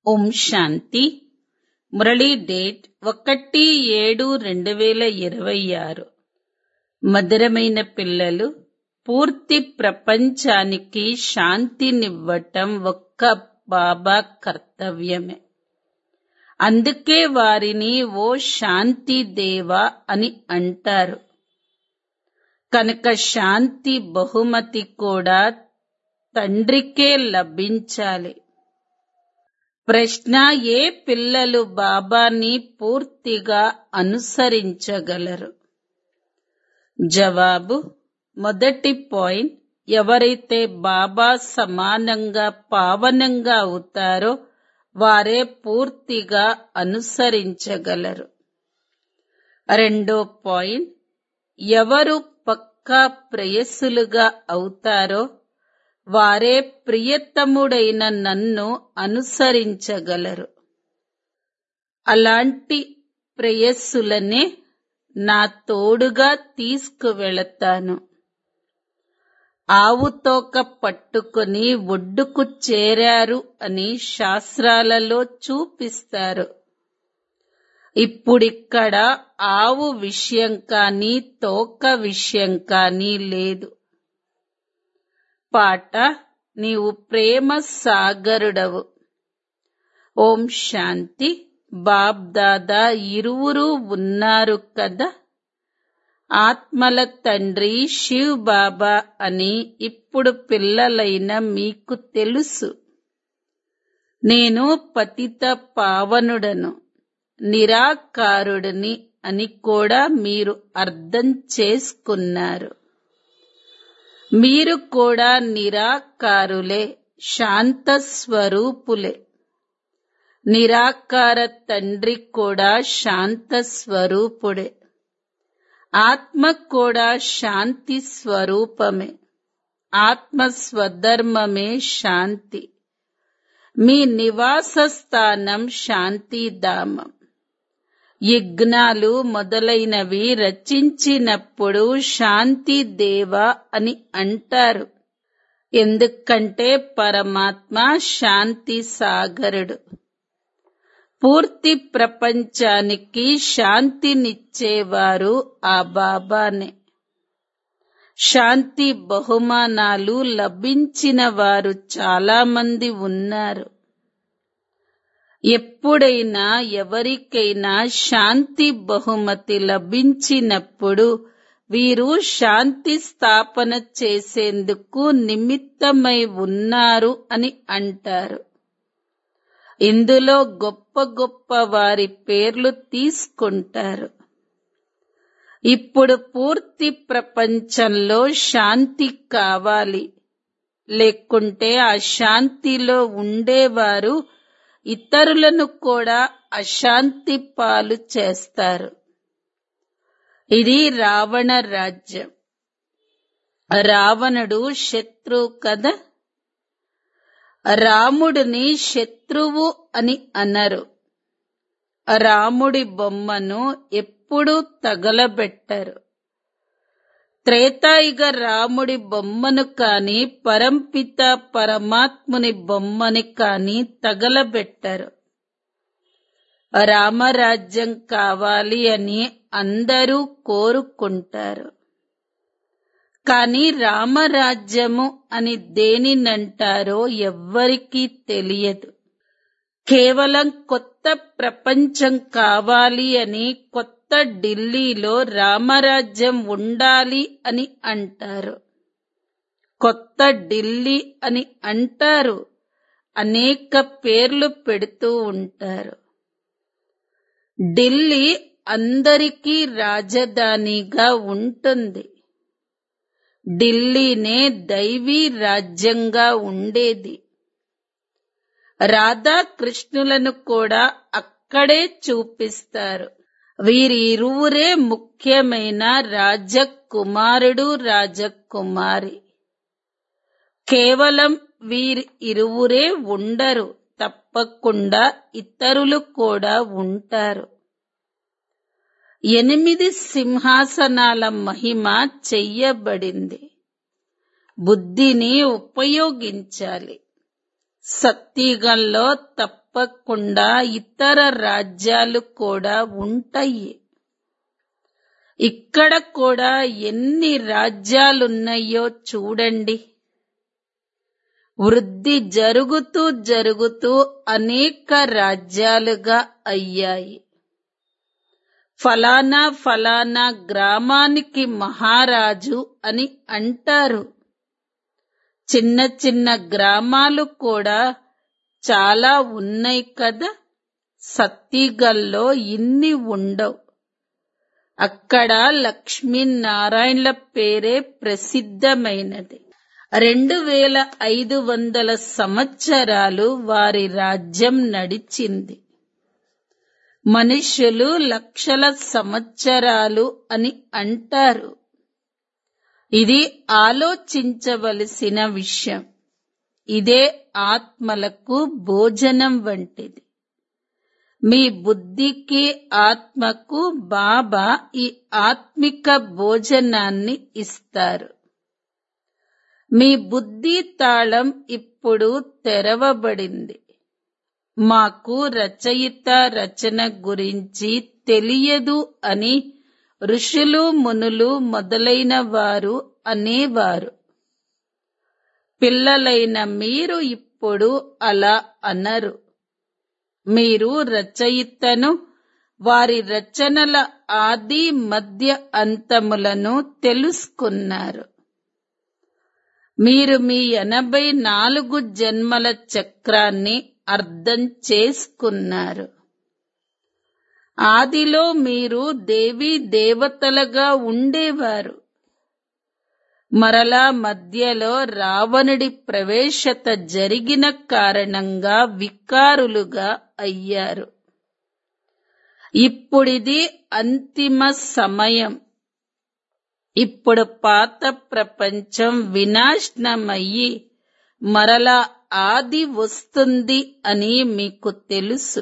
ఓం శాంతి. Murali date 1/7/2026. మధురమైన పిల్లలు, పూర్తి ప్రపంచానికి శాంతినివ్వటం ఒక్క బాబా కర్తవ్యమే. అందుకే వారిని ఓ శాంతి దేవా అని అంటారు. కనుక శాంతి బహుమతి కూడా తండ్రికే లభించాలి. ప్రశ్న: ఏ పిల్లలు బాబాని పూర్తిగా అనుసరించగలరు? జవాబు: మొదటి పాయింట్, ఎవరైతే బాబా సమానంగా పావనంగా అవుతారో వారే పూర్తిగా అనుసరించగలరు. రెండో పాయింట్, ఎవరు పక్కా ప్రేయసులుగా అవుతారో వారే ప్రియతముడైన నన్ను అనుసరించగలరు. అలాంటి ప్రేయస్సులనే నా తోడుగా తీసుకువెళతాను. ఆవుతోక పట్టుకుని ఒడ్డుకు చేరారు అని శాస్త్రాలలో చూపిస్తారు. ఇప్పుడిక్కడ ఆవు విషయం కానీ తోక విషయం కానీ లేదు. పాట: నీవు ప్రేమ సాగరుడవు. ఓం శాంతి. బాబ్ దాదా ఇరువురు ఉన్నారు కదా. ఆత్మల తండ్రి శివ్ బాబా అని ఇప్పుడు పిల్లలైన మీకు తెలుసు. నేను పతిత పావనుడను, నిరాకారుడిని అని కూడా మీరు అర్థం చేసుకున్నారు. మీరు కూడా నిరాకారులే, శాంత స్వరూపులే. నిరాకార తండ్రి కూడా శాంత స్వరూపుడే. ఆత్మ కూడా శాంతి స్వరూపమే. ఆత్మ స్వధర్మమే శాంతి. మీ నివాస స్థానం శాంతిధామం. యజ్ఞాలు మొదలైనవి రచించినప్పుడు శాంతి దేవ అని అంటారు. ఎందుకంటే పరమాత్మ శాంతి సాగరుడు. పూర్తి ప్రపంచానికి శాంతినిచ్చేవారు ఆ బాబానే. శాంతి బహుమానాలు లభించిన వారు చాలా మంది ఉన్నారు. ఎప్పుడైనా ఎవరికైనా శాంతి బహుమతి లభించినప్పుడు వీరు శాంతి స్థాపన చేసేందుకు నిమిత్తమై ఉన్నారు అని అంటారు. ఇందులో గొప్ప గొప్ప వారి పేర్లు తీసుకుంటారు. ఇప్పుడు పూర్తి ప్రపంచంలో శాంతి కావాలి. లేకుంటే ఆ శాంతిలో ఉండేవారు ఇతరులను కూడా అశాంతి పాలు చేస్తారు. ఇది రావణ రాజ్యం. రావణుడు శత్రువు కదా. రాముడిని శత్రువు అని అనరు. రాముడి బొమ్మను ఎప్పుడూ తగలబెట్టరు. త్రేతాయుగ రాముడి బొమ్మను కాని పరంపిత పరమాత్ముని బొమ్మని కాని తగలబెట్టరు. రామరాజ్యం కావాలి అని అందరూ కోరుకుంటారు. కాని రామరాజ్యము అని దేనినంటారో ఎవ్వరికీ తెలియదు. కేవలం కొత్త ప్రపంచం కావాలి అని కొత్త ఢిల్లీలో రామరాజ్యం ఉండాలి అని అంటారు. కొత్త ఢిల్లీ అని అంటారు. అనేక పేర్లు పెడుతూ ఉంటారు. ఢిల్లీ అందరికీ రాజధానిగా ఉంటుంది. ఢిల్లీనే దైవీ రాజ్యంగా ఉండేది. రాధాకృష్ణులను కూడా అక్కడే చూపిస్తారు. వీరిరువురే ముఖ్యమైన రాజకుమారుడు రాజకుమారి. కేవలం వీరిరువురే ఉండరు, తప్పకుండా ఇతరులు కూడా ఉంటారు. 8 సింహాసనాల మహిమ చెయ్యబడింది. బుద్ధిని ఉపయోగించాలి. సత్యుగంలో తప్ప తప్పకుండా ఇతర రాజ్యాలు కూడా ఉంటాయి. ఇక్కడ కూడా ఎన్ని రాజ్యాలున్నాయో చూడండి. వృద్ధి జరుగుతూ జరుగుతూ అనేక రాజ్యాలుగా అయ్యాయి. ఫలానా ఫలానా గ్రామానికి మహారాజు అని అంటారు. చిన్న చిన్న గ్రామాలు కూడా చాలా ఉన్నాయి కదా. సత్తిగల్లో ఇన్ని ఉండవు. అక్కడ లక్ష్మీనారాయణల పేరే ప్రసిద్ధమైనది. 2500 సంవత్సరాలు వారి రాజ్యం నడిచింది. మనుషులు లక్షల సంవత్సరాలు అని అంటారు. ఇది ఆలోచించవలసిన విషయం. ఇదే ఆత్మలకు భోజనం వంటిది. మీ బుద్ధికి ఆత్మకు బాబా ఈ ఆత్మిక భోజనాన్ని ఇస్తారు. మీ బుద్ధి తాళం ఇప్పుడు తెరవబడింది. మాకు రచయిత రచన గురించి తెలియదు అని ఋషులు మునులు మొదలైన వారు అనేవారు. పిల్లలైన మీరు ఇప్పుడు అలా అనరు. మీరు రచయితను, వారి రచనల ఆది మధ్య అంతములను తెలుసుకున్నారు. మీరు మీ 84 జన్మల చక్రాన్ని అర్థం చేసుకున్నారు. ఆదిలో మీరు దేవీ దేవతలుగా ఉండేవారు. మరలా మధ్యలో రావణుడి ప్రవేశత జరిగిన కారణంగా వికారులుగా అయ్యారు. ఇప్పుడిది అంతిమ సమయం. ఇప్పుడు పాత ప్రపంచం వినాశనమయ్యి మరలా ఆది వస్తుంది అని మీకు తెలుసు.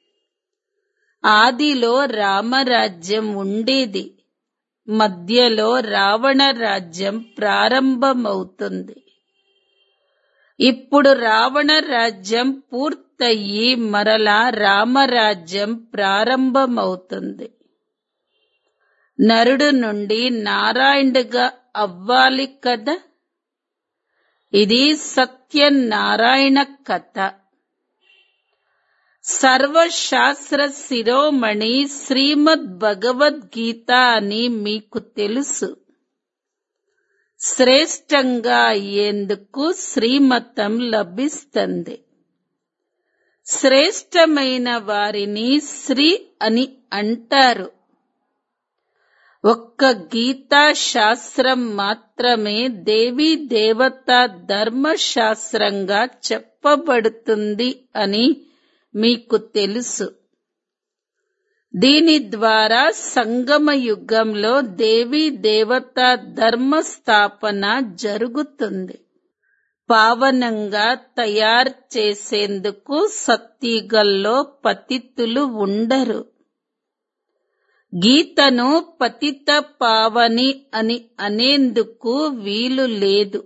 ఆదిలో రామరాజ్యం ఉండేది. మధ్యలో రావణ రాజ్యం ప్రారంభమవుతుంది. ఇప్పుడు రావణ రాజ్యం పూర్తయి మరలా రామరాజ్యం ప్రారంభమవుతుంది. నరుడు నుండి నారాయణుడిగా అవ్వాలి కదా. ఇది సత్యనారాయణ కథ. సర్వశాస్త్ర శిరోమణి శ్రీమద్ భగవద్గీత అని మీకు తెలుసు. శ్రేష్టంగా అయ్యేందుకు శ్రీమతం లభిస్తుంది. శ్రేష్టమైన వారిని శ్రీ అని అంటారు. ఒక్క గీతా శాస్త్రం మాత్రమే దేవీ దేవత ధర్మశాస్త్రంగా చెప్పబడుతుంది అని మీకు తెలుసు. దీని ద్వారా సంగమ యుగంలో దేవీ దేవత ధర్మస్థాపన జరుగుతుంది. పావనంగా తయారు చేసేందుకు సత్తిగల్లో పతితులు ఉండరు. గీతను పతిత పావని అని అనేందుకు వీలు లేదు.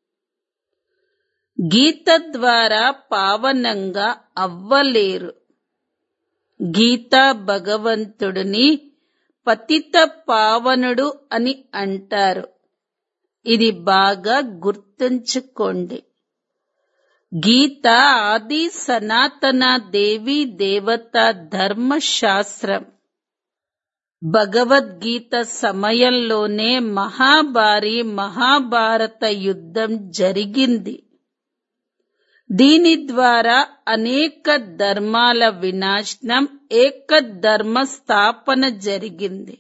గీత ద్వారా పావనంగా అవ్వలేరు. గీత భగవంతుడిని పతిత పావనుడు అని అంటారు. ఇది బాగా గుర్తుంచుకోండి. గీత ఆది సనాతన దేవీ దేవత ధర్మశాస్త్రం. భగవద్గీత సమయంలోనే మహాభారీ మహాభారత యుద్ధం జరిగింది. దీని ద్వారా అనేక ధర్మాల వినాశనం, ఏక ధర్మ స్థాపన జరిగింది.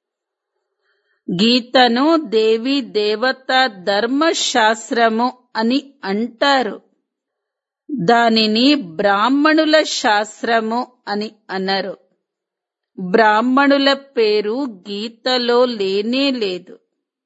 గీతను దేవీ దేవత ధర్మశాస్త్రము అని అంటారు. దానిని బ్రాహ్మణుల శాస్త్రము అని అనరు. బ్రాహ్మణుల పేరు గీతలో లేనే లేదు.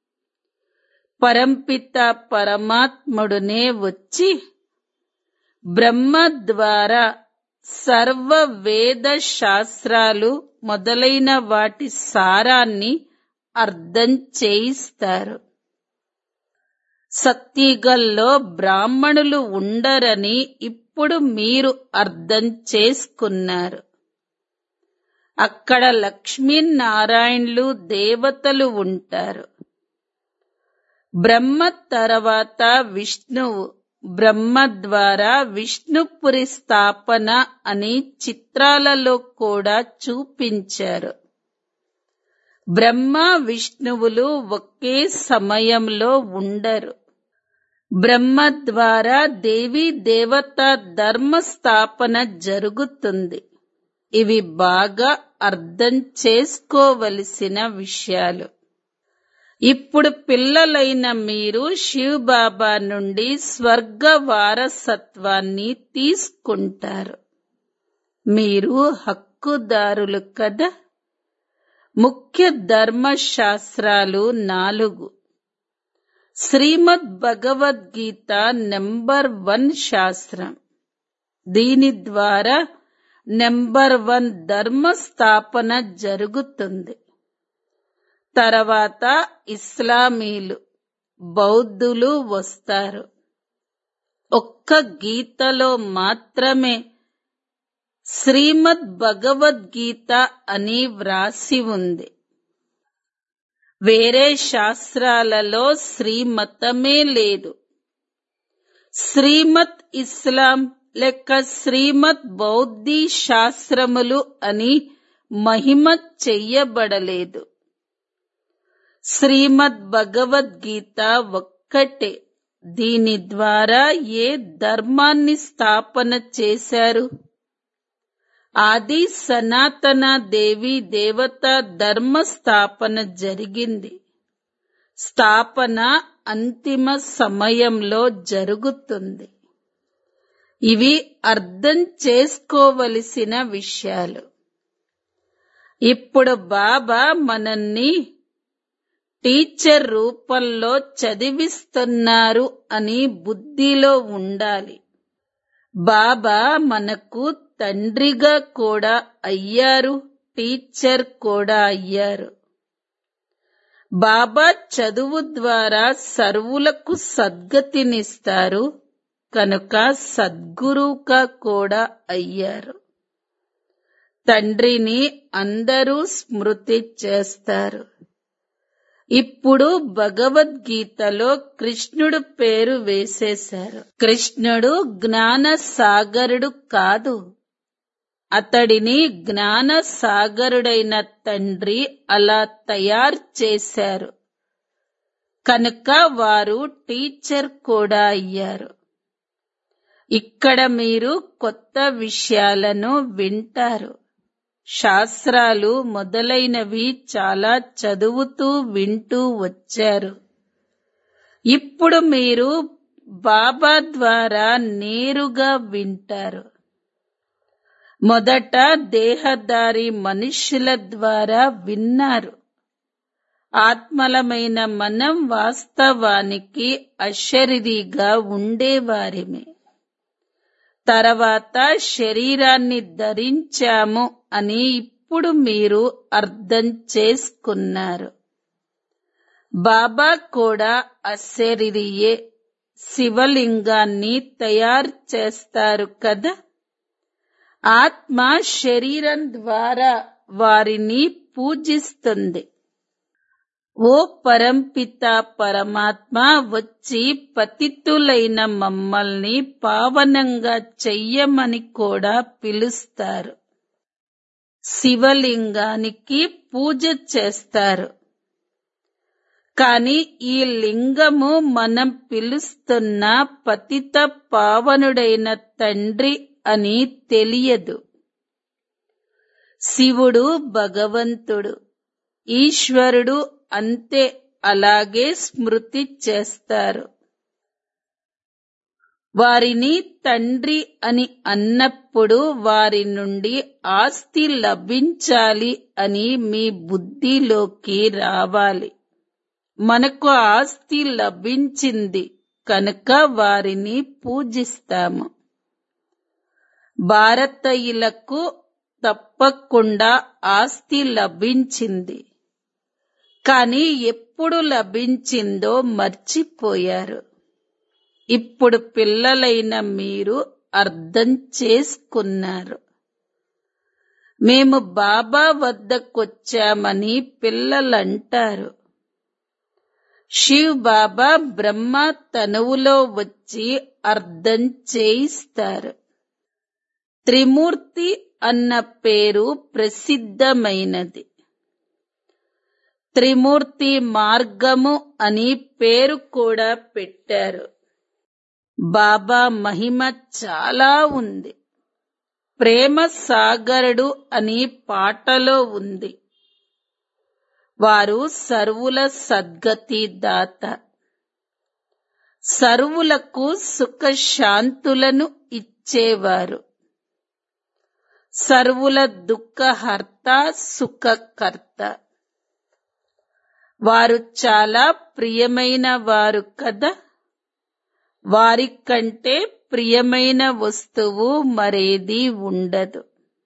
పరంపిత పరమాత్ముడునే వచ్చి బ్రహ్మ ద్వారా సర్వ వేద శాస్త్రాలు మొదలైన వాటి సారాన్ని అర్థం చేయిస్తారు. సత్తిగల్లో బ్రాహ్మణులు ఉండరని ఇప్పుడు ఇప్పుడు మీరు అర్థం చేసుకున్నారు. అక్కడ లక్ష్మీనారాయణులు దేవతలు ఉంటారు. బ్రహ్మ తర్వాత విష్ణువు. బ్రహ్మ ద్వారా విష్ణుపురి స్థాపన అని చిత్రాలలో కూడా చూపించారు. బ్రహ్మ విష్ణువులు ఒకే సమయంలో ఉండరు. బ్రహ్మ ద్వారా దేవీ దేవత ధర్మ స్థాపన జరుగుతుంది. ఇవి బాగా అర్థం చేసుకోవలసిన విషయాలు. ఇప్పుడు పిల్లలైన మీరు శివబాబా నుండి స్వర్గ వారసత్వాన్ని తీసుకుంటారు. మీరు హక్కుదారులు కదా. ముఖ్య ధర్మశాస్త్రాలు 4. శ్రీమద్ భగవద్గీత నెంబర్ 1 శాస్త్రం. దీని ద్వారా నెంబర్ 1 ధర్మ స్థాపన జరుగుతుంది. తర్వాత ఇస్లామీలు, బౌద్ధులు వస్తారు. ఒక్క గీతలో మాత్రమే శ్రీమద్ భగవద్గీత అని వ్రాసి ఉంది. వేరే శాస్త్రాలలో శ్రీమతమే లేదు. శ్రీమత్ ఇస్లాం లేక శ్రీమద్ బౌద్ధీ శాస్త్రములు అని మహిమ చెయ్యబడలేదు. శ్రీమద్ భగవద్గీత ఒక్కటే. దీని ద్వారా ఏ ధర్మాన్ని స్థాపన చేశారు? ఆది సనాతన దేవి దేవత ధర్మ స్థాపన జరిగింది. స్థాపన అంతిమ సమయంలో జరుగుతుంది. ఇవి అర్థం చేసుకోవలసిన విషయాలు. ఇప్పుడు బాబా మనల్ని టీచర్ రూపంలో చదివిస్తున్నారు అని బుద్ధిలో ఉండాలి. బాబా మనకు తండ్రిగా కూడా అయ్యారు, టీచర్ కూడా అయ్యారు. బాబా చదువు ద్వారా సర్వులకు సద్గతినిస్తారు కనుక సద్గురువుగా కూడా అయ్యారు. తండ్రిని అందరూ స్మృతి చేస్తారు. ఇప్పుడు భగవద్గీతలో కృష్ణుడు పేరు వేసేశారు. కృష్ణుడు జ్ఞాన సాగరుడు కాదు. అతడిని జ్ఞాన సాగరుడైన తండ్రి అలా తయారు చేశారు కనుక వారు టీచర్ కూడా అయ్యారు. ఇక్కడ మీరు కొత్త విషయాలను వింటారు. శాస్త్రాలు మొదలైనవి చాలా చదువుతూ వింటూ వచ్చారు. ఇప్పుడు మీరు బాబా ద్వారా నేరుగా వింటారు. మొదట దేహదారి మనుష్యుల ద్వారా విన్నారు. ఆత్మలమైన మనం వాస్తవానికి అశరీరిగా ఉండేవారిమే. తర్వాత శరీరాన్ని ధరించాము అని ఇప్పుడు మీరు అర్థం చేసుకున్నారు. బాబా కూడా అశరీరియే. శివలింగాన్ని తయారు చేస్తారు కదా. ఆత్మ శరీరం ద్వారా వారిని పూజిస్తుంది. ఓ పరంపిత పరమాత్మ వచ్చి పతితులైన మమ్మల్ని పావనంగా చెయ్యమని కూడా పిలుస్తారు. శివలింగానికి పూజ చేస్తారు. కాని ఈ లింగము మనం పిలుస్తున్న పతిత పావనుడైన తండ్రి అని తెలియదు. శివుడు భగవంతుడు, ఈశ్వరుడు అంతే. అలాగే స్మృతి చేస్తారు. వారిని తండ్రి అని అన్నప్పుడు వారి నుండి ఆస్తి లభించాలి అని మీ బుద్ధిలోకి రావాలి. మనకు ఆస్తి లభించింది కనుక వారిని పూజిస్తాము. భారతీయులకు తప్పకుండా ఆస్తి లభించింది. కానీ ఎప్పుడు లభించిందో మర్చిపోయారు. ఇప్పుడు పిల్లలైన మీరు అర్థం చేసుకున్నారు. మేము బాబా వద్దకొచ్చామని పిల్లలంటారు. శివ్ బాబా బ్రహ్మ తనువులో వచ్చి అర్థం చేయిస్తారు. త్రిమూర్తి అన్న పేరు ప్రసిద్ధమైనది. త్రిమూర్తి మార్గము అని పేరు కూడా పెట్టారు. బాబా మహిమ చాలా ఉంది. ప్రేమ సాగరుడు అని పాటలో ఉంది. వారు సర్వుల సద్గతి దాత. సర్వులకు సుఖశాంతులను ఇచ్చేవారు. సర్వుల దుఃఖహర్త సుఖకర్త. వారు చాలా ప్రియమైన వారు కదా. వారికంటే ప్రియమైన వస్తువు మరేదీ ఉండదు.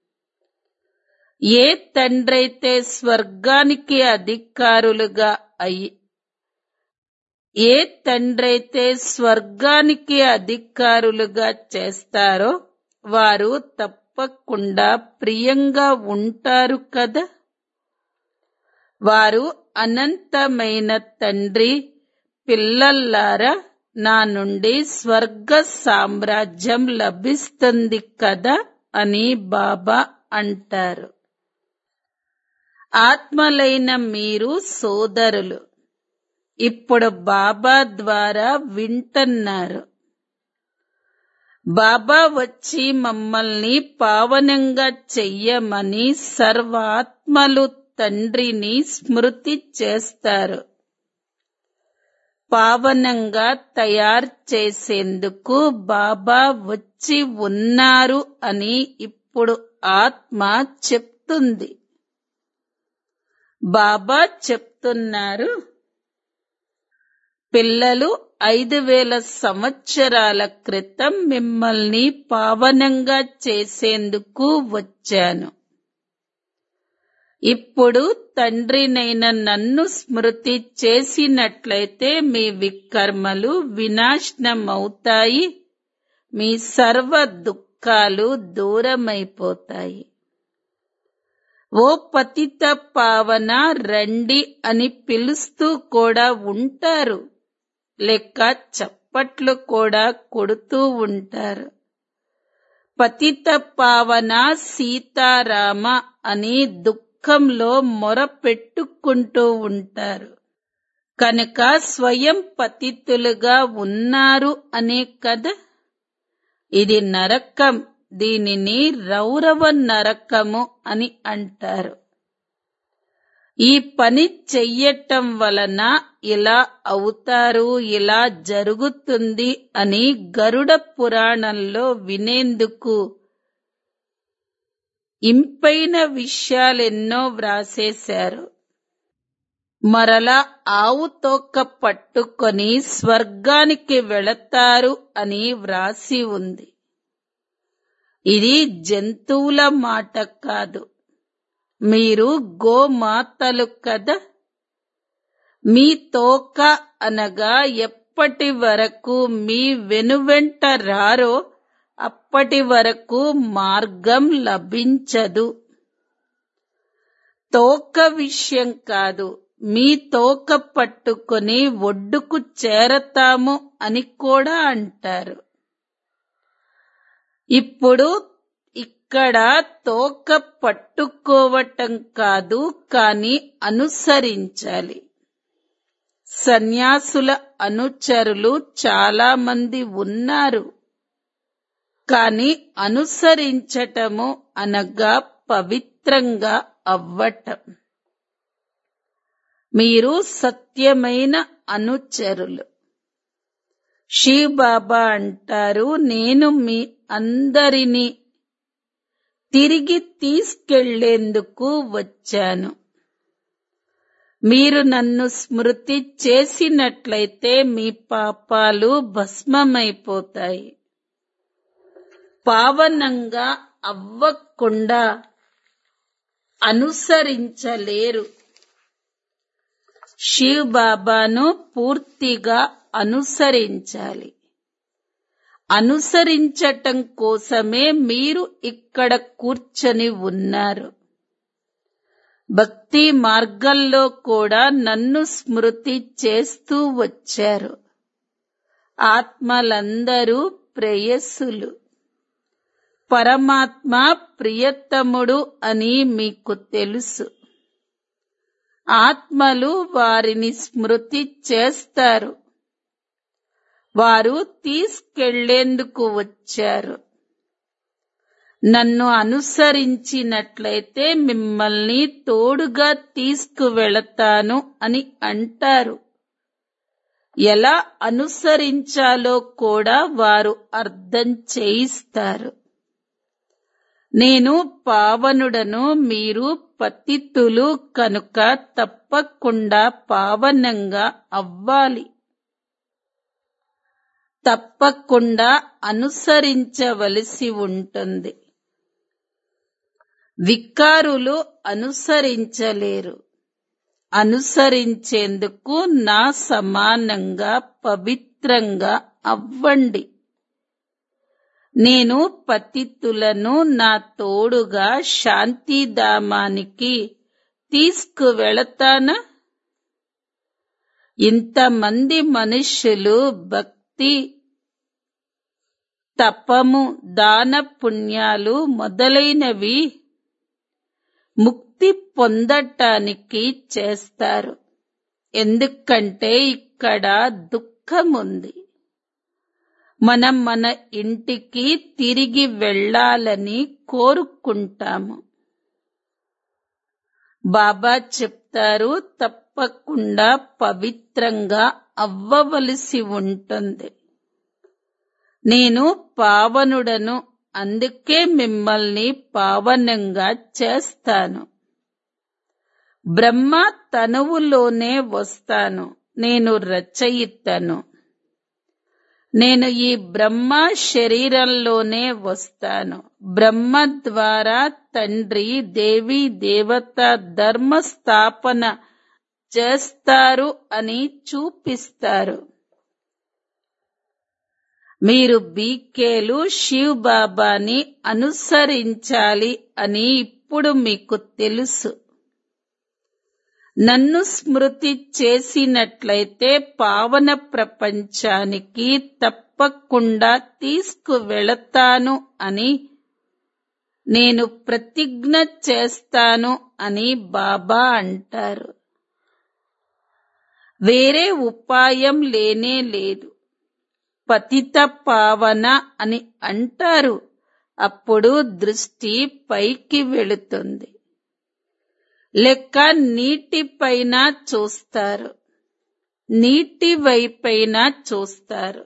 ఏ తండ్రైతే స్వర్గానికి అధికారులుగా చేస్తారో వారు తప్పకుండా ప్రియంగా ఉంటారు కదా. వారు అనంతమైన తండ్రి, పిల్లల్లారా, నా నుండి స్వర్గ సామ్రాజ్యం లభిస్తుంది కదా అని బాబా అంటారు. ఆత్మలైన మీరు సోదరులు. ఇప్పుడు బాబా ద్వారా వింటున్నారు. బాబా వచ్చి మమ్మల్ని పావనంగా చెయ్యమని సర్వాత్మలు తండ్రిని స్మృతి చేస్తారు. పావనంగా తయారు చేసేందుకు బాబా వచ్చి ఉన్నారు అని ఇప్పుడు ఆత్మ చెప్తుంది. బాబా చెప్తున్నారు, పిల్లలు 5000 సంవత్సరాల క్రితం మిమ్మల్ని పావనంగా చేసేందుకు వచ్చాను. ఇప్పుడు తండ్రినైన నన్ను స్మృతి చేసినట్లయితే మీ వికర్మలు వినాశనమవుతాయి. మీ సర్వ దుఃఖాలు దూరమైపోతాయి. ఓ పతిత పావన రండి అని పిలుస్తూ కూడా ఉంటారు. లేక చప్పట్లు కూడా కొడుతూ ఉంటారు. పతిత పావన సీతారామ అని దుఃఖంలో మొర పెట్టుకుంటూ ఉంటారు. కనుక స్వయం పతితులుగా ఉన్నారు అనే కదా. ఇది నరకం. దీనిని రౌరవ నరకము అని అంటారు. ఈ పని చెయ్యటం వలన ఇలా అవుతారు, ఇలా జరుగుతుంది అని గరుడ పురాణంలో వినేందుకు ఇంపైన విషయాలెన్నో వ్రాసేశారు. మరలా ఆవు తోక పట్టుకొని స్వర్గానికి వెళతారు అని వ్రాసి ఉంది. ఇది జంతువుల మాట కాదు. మీరు గోమాతలు కదా. మీ తోక అనగా ఎప్పటి వరకు మీ వెనువెంట రారో అప్పటి వరకు మార్గం లభించదు. తోక విషయం కాదు. మీ తోక పట్టుకొని ఒడ్డుకు చేరతాము అని కూడా అంటారు. ఇప్పుడు ఇక్కడ తోక పట్టుకోవటం కాదు, కానీ అనుసరించాలి. సన్యాసుల అనుచరులు చాలా మంది ఉన్నారు. కానీ అనుసరించటము అనగా పవిత్రంగా అవ్వటం. మీరు సత్యమైన అనుచరులు. శివ్ బాబా అంటారు, నేను మీ అందరినీ తిరిగి తీసుకెళ్లేందుకు వచ్చాను. మీరు నన్ను స్మృతి చేసినట్లయితే మీ పాపాలు భస్మమైపోతాయి. పావనంగా అవ్వకుండా అనుసరించలేరు. శివ్ బాబాను పూర్తిగా అనుసరించాలి. అనుసరించటం కోసమే మీరు ఇక్కడ కూర్చొని ఉన్నారు. భక్తి మార్గంలో కూడా నన్ను స్మృతి చేస్తూ వచ్చారు. ఆత్మలందరూ ప్రేయస్సులు. పరమాత్మ ప్రియతముడు అని మీకు తెలుసు. ఆత్మలు వారిని స్మృతి చేస్తారు. వారు తీసుకెళ్లేందుకు వచ్చారు. నన్ను అనుసరించినట్లయితే మిమ్మల్ని తోడుగా తీసుకువెళతాను అని అంటారు. ఎలా అనుసరించాలో కూడా వారు అర్థం చేయిస్తారు. నేను పావనుడను, మీరు పతితులు కనుక తప్పకుండా పావనంగా అవ్వాలి. తప్పకుండా అనుసరించవలసి ఉంటుంది. వికారులు అనుసరించలేరు. అనుసరించేందుకు నా సమానంగా పవిత్రంగా అవ్వండి. నేను పతితులను నా తోడుగా శాంతిధామానికి తీసుకువెళతానా? ఇంతమంది మనుష్యులు భక్తి, తపము, దాన పుణ్యాలు మొదలైనవి ముక్తి పొందటానికి చేస్తారు. ఎందుకంటే ఇక్కడ దుఃఖముంది. మనం మన ఇంటికి తిరిగి వెళ్ళాలని కోరుకుంటాము. బాబా చెప్తారు, తప్పకుండా పవిత్రంగా అవ్వవలసి ఉంటుంది. నేను పావనుడను, అందుకే మిమ్మల్ని పావనంగా చేస్తాను. బ్రహ్మ తనువులోనే వస్తాను. నేను రచయితను. నేను ఈ బ్రహ్మ శరీరంలోనే వస్తాను. బ్రహ్మ ద్వారా తండ్రి దేవీ దేవత ధర్మ స్థాపన చేస్తారు అని చూపిస్తారు. మీరు బీకేలు శివ్ బాబాని అనుసరించాలి అని ఇప్పుడు మీకు తెలుసు. నన్ను స్మృతి చేసినట్లయితే పావన ప్రపంచానికి తప్పకుండా తీసుకువెళతాను అని నేను ప్రతిజ్ఞ చేస్తాను అని బాబా అంటారు. వేరే ఉపాయం లేనే లేదు. పతిత పావన అని అంటారు. అప్పుడు దృష్టి పైకి వెళుతుంది. లెక్క నీటిపైన చూస్తారు. నీటి వైపైన చూస్తారు.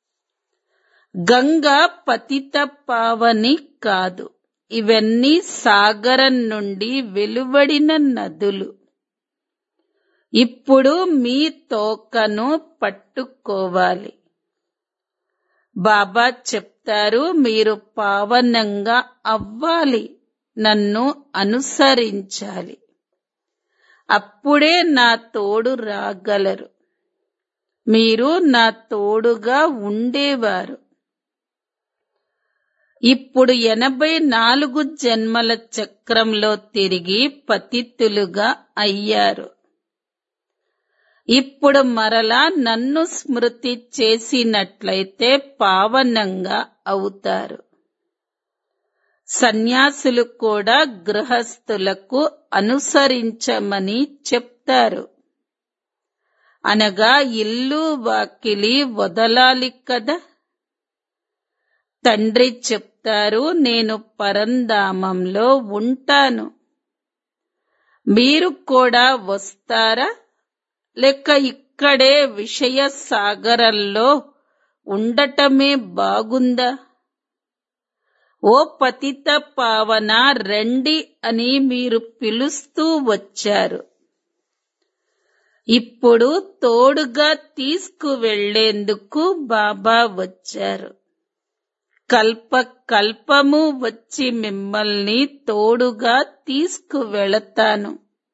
గంగా పతిత పావని కాదు. ఇవన్నీ సాగరం నుండి వెలువడిన నదులు. ఇప్పుడు మీ తోకను పట్టుకోవాలి. బాబా చెప్తారు, మీరు పావనంగా అవ్వాలి, నన్ను అనుసరించాలి. అప్పుడే నా తోడు రాగలరు. మీరు నా తోడుగా ఉండేవారు. ఇప్పుడు 84 జన్మల చక్రంలో తిరిగి పతితులుగా అయ్యారు. ఇప్పుడు మరలా నన్ను స్మృతి చేసినట్లయితే పావనంగా అవుతారు. సన్యాసులు కూడా గృహస్థులకు అనుసరించమని చెప్తారు. అనగా ఇల్లు వాకిలి వదలాలి కదా. తండ్రి చెప్తారు, నేను పరంధామంలో ఉంటాను. మీరు కూడా వస్తారా? లేక ఇక్కడే విషయ సాగరంలో ఉండటమే బాగుందా? ఓ పతిత పావన రండి అని మీరు పిలుస్తూ వచ్చారు. ఇప్పుడు తోడుగా తీసుకువెళ్లేందుకు బాబా వచ్చారు. కల్ప కల్పము వచ్చి మిమ్మల్ని తోడుగా తీసుకువెళతాను.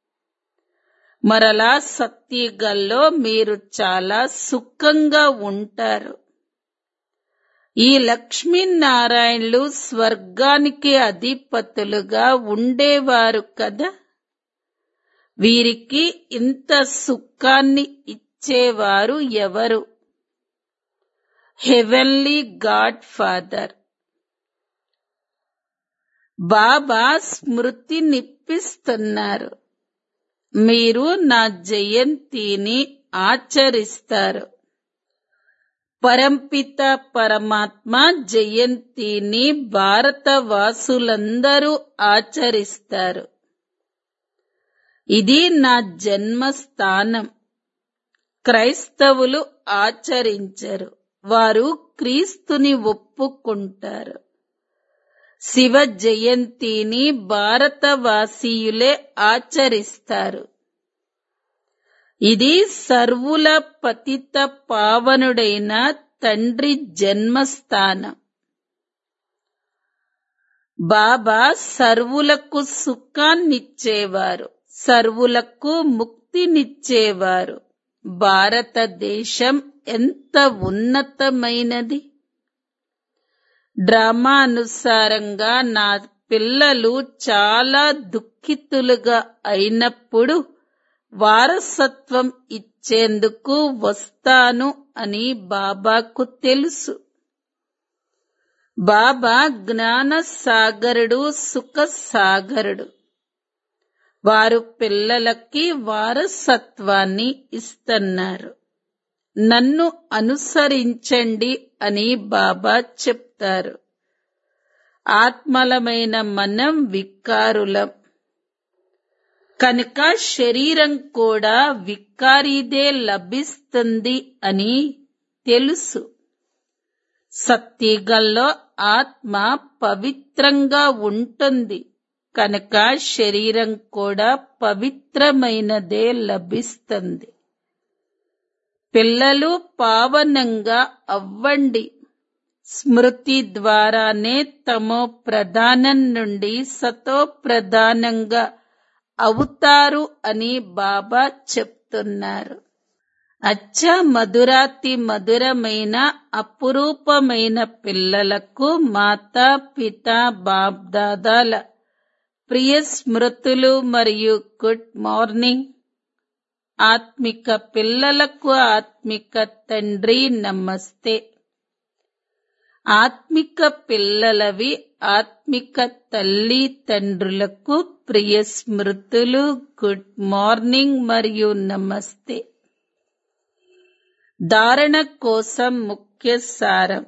మరలా సత్యుగంలో మీరు చాలా సుఖంగా ఉంటారు. ఈ లక్ష్మీనారాయణులు స్వర్గానికి అధిపతులుగా ఉండేవారు కదా. వీరికి ఇంత సుఖాన్ని ఇచ్చేవారు ఎవరు? Heavenly god father. బాబా స్మృతినిప్పిస్తున్నారు. మీరు నా జయంతిని ఆచరిస్తారు. పరంపిత పరమాత్మ జయంతిని భారతవాసులందరూ ఆచరిస్తారు. ఇది నా జన్మస్థానం. క్రైస్తవులు ఆచరించరు. వారు క్రీస్తుని ఒప్పుకుంటారు. శివ జయంతిని భారతవాసీయులే ఆచరిస్తారు. ఇది సర్వుల పతిత పావనుడైన తండ్రి జన్మస్థానం. బాబా సర్వులకు సుఖాన్నిచ్చేవారు, సర్వులకు ముక్తినిచ్చేవారు. భారతదేశం ఎంత ఉన్నతమైనది. డ్రామా అనుసారంగా నా పిల్లలు చాలా దుఃఖితులుగా అయినప్పుడు వారసత్వం ఇచ్చేందుకు వస్తాను అని బాబాకు తెలుసు. బాబా జ్ఞాన సాగరుడు, సుఖ సాగరుడు. వారు పిల్లలకి వారసత్వాన్ని ఇస్తున్నారు. నన్ను అనుసరించండి అని బాబా చెప్తారు. ఆత్మలమైన మనం వికారులం కనుక శరీరం కూడా వికారీదే లభిస్తుంది అని తెలుసు. సత్యుగంలో ఆత్మ పవిత్రంగా ఉంటుంది కనుక శరీరం కూడా పవిత్రమైనదే లభిస్తుంది. పిల్లలు పావనంగా అవ్వండి. స్మృతి ద్వారానే తమో ప్రధానం నుండి సతో ప్రధానంగా అవుతారు అని బాబా చెప్తున్నారు. అచ్చా మధురాతి మధురమైన అపురూపమైన పిల్లలకు మాతా పిత బాప్ దాదాల ప్రియ స్మృతులు మరియు గుడ్ మార్నింగ్. ఆత్మిక పిల్లలకు ఆత్మిక తండ్రి నమస్తే. ఆత్మిక పిల్లలవి ఆత్మిక తల్లి తండ్రులకు ప్రియ స్మృతులు, గుడ్ మార్నింగ్ మరియు నమస్తే. ధారణ కోసం ముఖ్య సారం.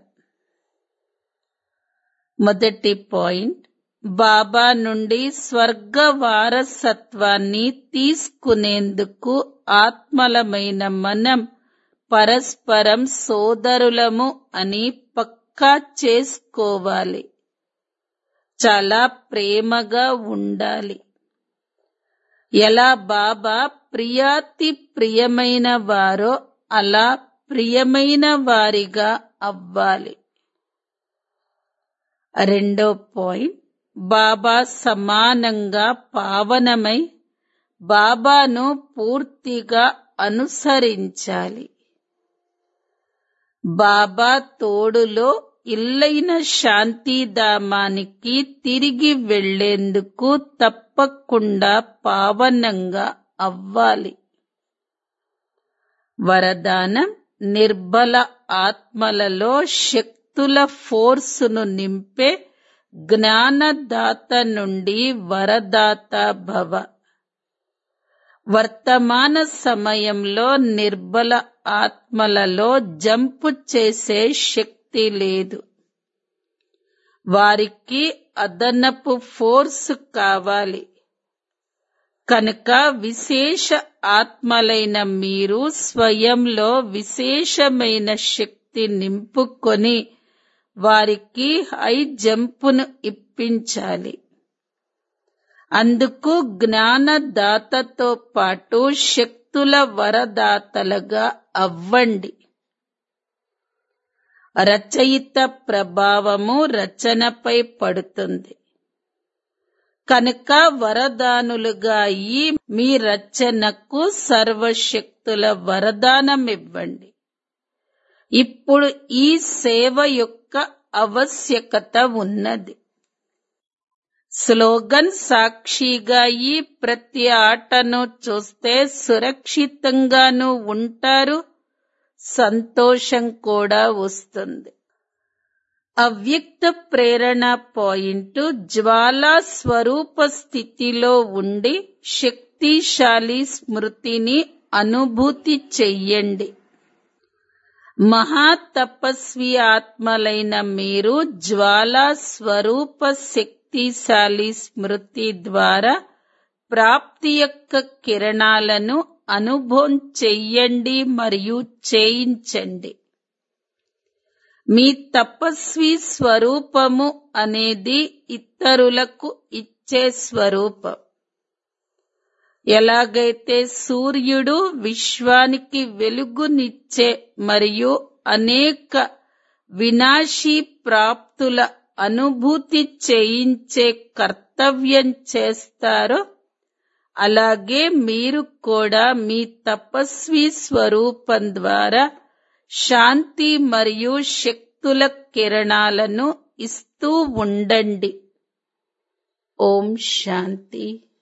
మొదటి పాయింట్, బాబా నుండి స్వర్గ వారసత్వాన్ని తీసుకునేందుకు ఆత్మలమైన మనం పరస్పరం సోదరులము అని పక్కా చేసుకోవాలి. చాలా ప్రేమగా ఉండాలి. ఎలా బాబా ప్రియాతి ప్రియమైన వారో అలా ప్రియమైన వారిగా అవ్వాలి. రెండో పాయింట్, బాబా సమానంగా పావనమై బాబాను పూర్తిగా అనుసరించాలి. బాబా తోడులో ఇల్లైన శాంతిధామానికి తిరిగి వెళ్లేందుకు తప్పకుండా పావనంగా అవ్వాలి. వరదానం, నిర్బల ఆత్మలలో శక్తుల ఫోర్సును నింపే జ్ఞానదాత నుండి వరదాత భవ. వర్తమాన సమయంలో నిర్బల ఆత్మలలో జంపు చేసే శక్తి లేదు. వారికి అదనపు ఫోర్స్ కావాలి. కనుక విశేష ఆత్మలైన మీరు స్వయంలో విశేషమైన శక్తి నింపుకొని వారికి హై జంపును ఇప్పించాలి. అందుకు జ్ఞానదాతతో పాటు శక్తుల వరదాతలుగా అవ్వండి. రచయిత ప్రభావము రచనపై పడుతుంది. కనుక వరదానులుగా అయి మీ రచనకు సర్వశక్తుల వరదానమివ్వండి. ఇప్పుడు ఈ సేవ యొక్క ఆవశ్యకత ఉన్నది. స్లోగన్ సాక్షిగా ఈ ప్రతి ఆటను చూస్తే సురక్షితంగానూ ఉంటారు, సంతోషం కూడా వస్తుంది. అవ్యక్త ప్రేరణ పాయింట్ జ్వాలా స్వరూప స్థితిలో ఉండి శక్తిశాలి స్మృతిని అనుభూతి చెయ్యండి. మహాతపస్వి ఆత్మలైన మీరు జ్వాలా స్వరూప శక్తిశాలి స్మృతి ద్వారా ప్రాప్తి యొక్క కిరణాలను అనుభవం చెయ్యండి మరియు చేయించండి. మీ తపస్వి స్వరూపము అనేది ఇతరులకు ఇచ్చే స్వరూపం. ఎలాగైతే సూర్యుడు విశ్వానికి వెలుగునిచ్చే మరియు అనేక వినాశీ ప్రాప్తుల అనుభూతి చేయించే కర్తవ్యం చేస్తారో, అలాగే మీరు కూడా మీ తపస్వి స్వరూపం ద్వారా శాంతి మరియు శక్తుల కిరణాలను ఇస్తూ ఉండండి. ఓం శాంతి.